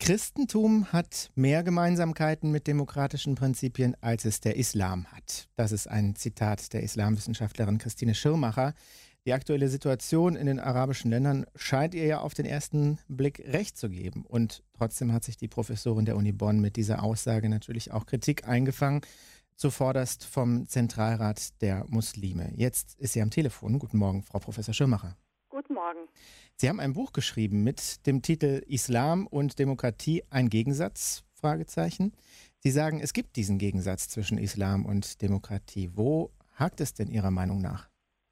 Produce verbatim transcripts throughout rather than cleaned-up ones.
Christentum hat mehr Gemeinsamkeiten mit demokratischen Prinzipien, als es der Islam hat. Das ist ein Zitat der Islamwissenschaftlerin Christine Schirmacher. Die aktuelle Situation in den arabischen Ländern scheint ihr ja auf den ersten Blick recht zu geben. Und trotzdem hat sich die Professorin der Uni Bonn mit dieser Aussage natürlich auch Kritik eingefangen, zuvorderst vom Zentralrat der Muslime. Jetzt ist sie am Telefon. Guten Morgen, Frau Professor Schirmacher. Guten Morgen. Sie haben ein Buch geschrieben mit dem Titel Islam und Demokratie, ein Gegensatz? Fragezeichen. Sie sagen, es gibt diesen Gegensatz zwischen Islam und Demokratie. Wo hakt es denn Ihrer Meinung nach?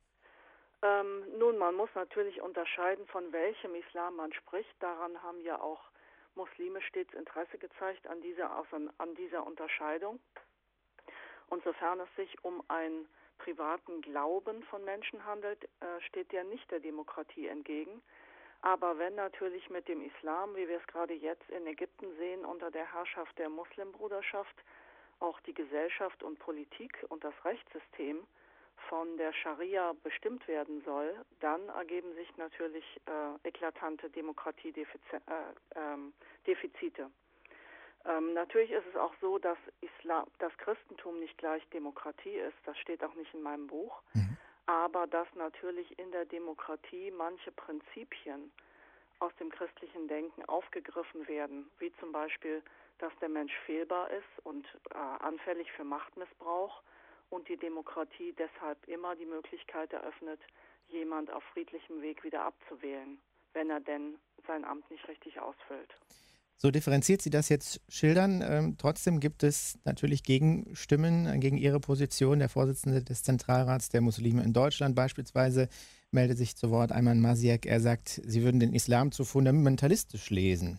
Ähm, nun, man muss natürlich unterscheiden, von welchem Islam man spricht. Daran haben ja auch Muslime stets Interesse gezeigt, an dieser, an dieser Unterscheidung. Und sofern es sich um einen privaten Glauben von Menschen handelt, äh, steht der nicht der Demokratie entgegen. Aber wenn natürlich mit dem Islam, wie wir es gerade jetzt in Ägypten sehen, unter der Herrschaft der Muslimbruderschaft, auch die Gesellschaft und Politik und das Rechtssystem von der Scharia bestimmt werden soll, dann ergeben sich natürlich äh, eklatante Demokratiedefizite. Äh, ähm, Defizite. Ähm, natürlich ist es auch so, dass Islam, das Christentum nicht gleich Demokratie ist. Das steht auch nicht in meinem Buch. Mhm. Aber dass natürlich in der Demokratie manche Prinzipien aus dem christlichen Denken aufgegriffen werden, wie zum Beispiel, dass der Mensch fehlbar ist und äh, anfällig für Machtmissbrauch und die Demokratie deshalb immer die Möglichkeit eröffnet, jemand auf friedlichem Weg wieder abzuwählen, wenn er denn sein Amt nicht richtig ausfüllt. So differenziert Sie das jetzt schildern. Ähm, trotzdem gibt es natürlich Gegenstimmen gegen Ihre Position. Der Vorsitzende des Zentralrats der Muslime in Deutschland beispielsweise meldet sich zu Wort, Ayman Masiek. Er sagt, Sie würden den Islam zu fundamentalistisch lesen.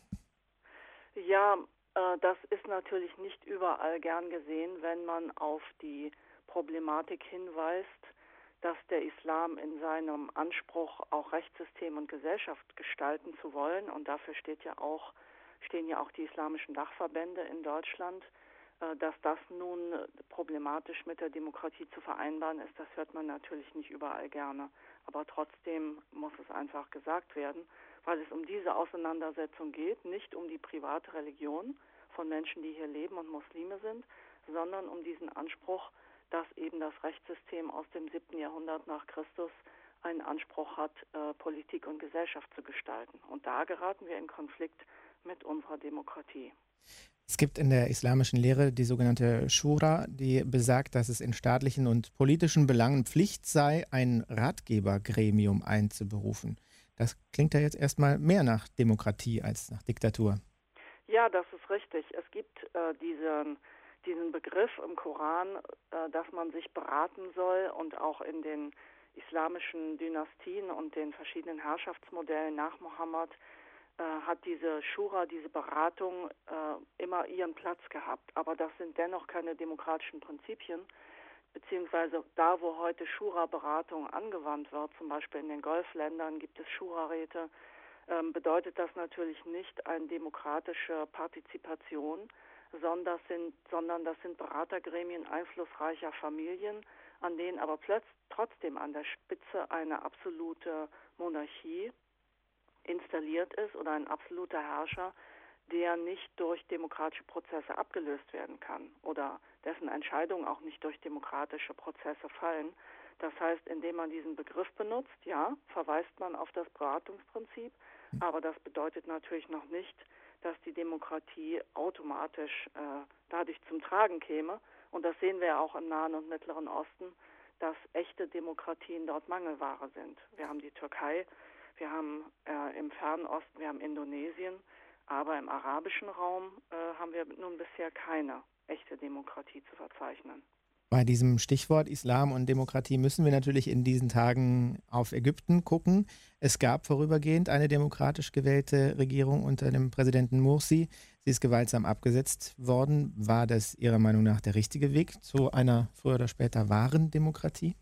Ja, äh, das ist natürlich nicht überall gern gesehen, wenn man auf die Problematik hinweist, dass der Islam in seinem Anspruch, auch Rechtssystem und Gesellschaft gestalten zu wollen, und dafür steht ja auch stehen ja auch die islamischen Dachverbände in Deutschland, dass das nun problematisch mit der Demokratie zu vereinbaren ist, das hört man natürlich nicht überall gerne. Aber trotzdem muss es einfach gesagt werden, weil es um diese Auseinandersetzung geht, nicht um die private Religion von Menschen, die hier leben und Muslime sind, sondern um diesen Anspruch, dass eben das Rechtssystem aus dem siebten Jahrhundert nach Christus einen Anspruch hat, äh, Politik und Gesellschaft zu gestalten. Und da geraten wir in Konflikt mit unserer Demokratie. Es gibt in der islamischen Lehre die sogenannte Schura, die besagt, dass es in staatlichen und politischen Belangen Pflicht sei, ein Ratgebergremium einzuberufen. Das klingt ja jetzt erstmal mehr nach Demokratie als nach Diktatur. Ja, das ist richtig. Es gibt äh, diesen, diesen Begriff im Koran, äh, dass man sich beraten soll, und auch in den islamischen Dynastien und den verschiedenen Herrschaftsmodellen nach Mohammed hat diese Schura, diese Beratung äh, immer ihren Platz gehabt. Aber das sind dennoch keine demokratischen Prinzipien, beziehungsweise da, wo heute Schura-Beratung angewandt wird, zum Beispiel in den Golfländern gibt es Schura-Räte, äh, bedeutet das natürlich nicht eine demokratische Partizipation, sondern das sind, sondern das sind Beratergremien einflussreicher Familien, an denen aber plötzlich trotzdem an der Spitze eine absolute Monarchie installiert ist oder ein absoluter Herrscher, der nicht durch demokratische Prozesse abgelöst werden kann oder dessen Entscheidungen auch nicht durch demokratische Prozesse fallen. Das heißt, indem man diesen Begriff benutzt, ja, verweist man auf das Beratungsprinzip, aber das bedeutet natürlich noch nicht, dass die Demokratie automatisch äh, dadurch zum Tragen käme. Und das sehen wir ja auch im Nahen und Mittleren Osten, dass echte Demokratien dort Mangelware sind. Wir haben die Türkei, wir haben äh, im Fernen Osten, wir haben Indonesien, aber im arabischen Raum äh, haben wir nun bisher keine echte Demokratie zu verzeichnen. Bei diesem Stichwort Islam und Demokratie müssen wir natürlich in diesen Tagen auf Ägypten gucken. Es gab vorübergehend eine demokratisch gewählte Regierung unter dem Präsidenten Mursi. Sie ist gewaltsam abgesetzt worden. War das Ihrer Meinung nach der richtige Weg zu einer früher oder später wahren Demokratie?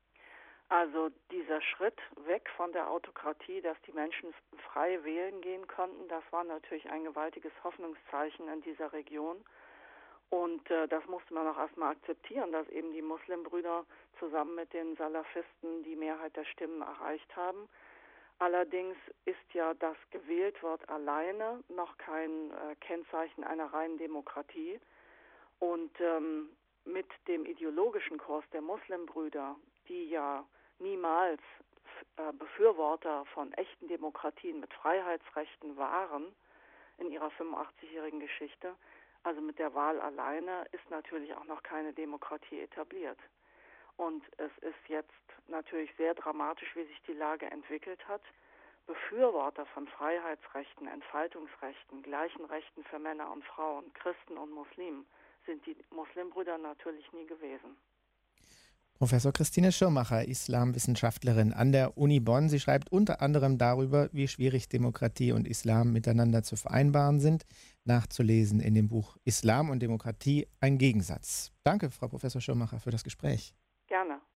Also dieser Schritt weg von der Autokratie, dass die Menschen frei wählen gehen konnten, das war natürlich ein gewaltiges Hoffnungszeichen in dieser Region. Und äh, das musste man auch erstmal akzeptieren, dass eben die Muslimbrüder zusammen mit den Salafisten die Mehrheit der Stimmen erreicht haben. Allerdings ist ja das Gewähltwort alleine noch kein äh, Kennzeichen einer reinen Demokratie. Und ähm, mit dem ideologischen Kurs der Muslimbrüder, die ja niemals äh, Befürworter von echten Demokratien mit Freiheitsrechten waren in ihrer fünfundachtzigjährigen Geschichte, also mit der Wahl alleine ist natürlich auch noch keine Demokratie etabliert. Und es ist jetzt natürlich sehr dramatisch, wie sich die Lage entwickelt hat. Befürworter von Freiheitsrechten, Entfaltungsrechten, gleichen Rechten für Männer und Frauen, Christen und Muslimen sind die Muslimbrüder natürlich nie gewesen. Professor Christine Schirmacher, Islamwissenschaftlerin an der Uni Bonn. Sie schreibt unter anderem darüber, wie schwierig Demokratie und Islam miteinander zu vereinbaren sind. Nachzulesen in dem Buch Islam und Demokratie, ein Gegensatz. Danke, Frau Professor Schirmacher, für das Gespräch. Gerne.